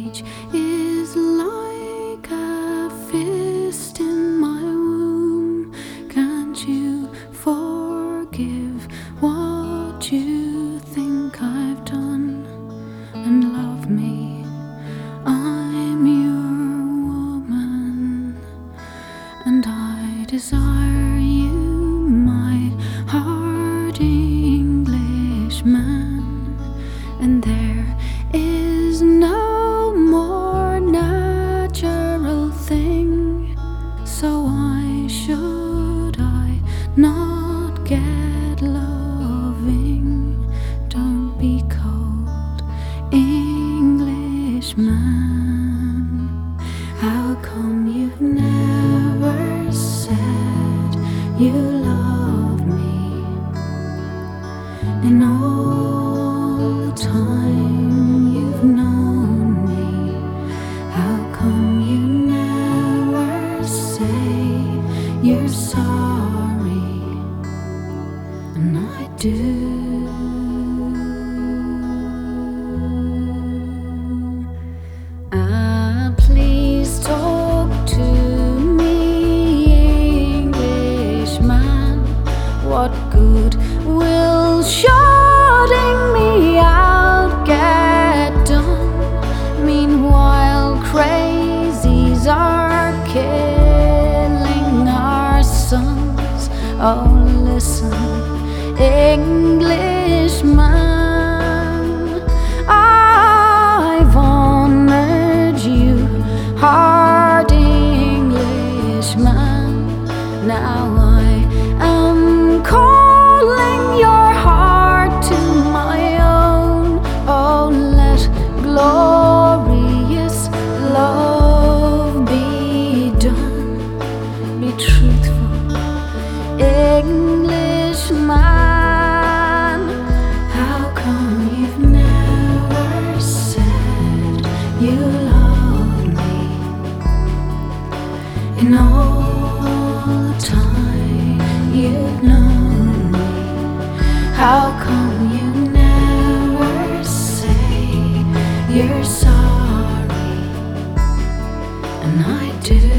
age is like a fist in my womb. Can't you forgive what you think I've done and love me? I'm your woman, and I desire you, my hard Englishman. And there is no more natural thing, so why should I not get loving? Don't be cold, Englishman. How come you've never said you love me in all the time you've known me? How come you never say you're sorry? And I do. Please talk to me, Englishman. What good will shutting me out get done? Meanwhile, crazies are killing our sons. Oh, listen, Englishman. I've honored you, hard Englishman. Now I am calling your heart to my own. Oh, let glorious love be done. Be truthful, Englishman. How come you've never said you love me in all the time you've known me? How come you never say you're sorry? And I do.